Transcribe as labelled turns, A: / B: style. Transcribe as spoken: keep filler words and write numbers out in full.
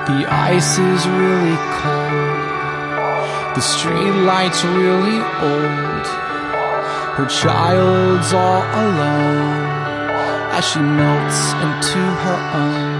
A: The ice is really cold, the street light's really old. Her child's all alone as she melts into her own.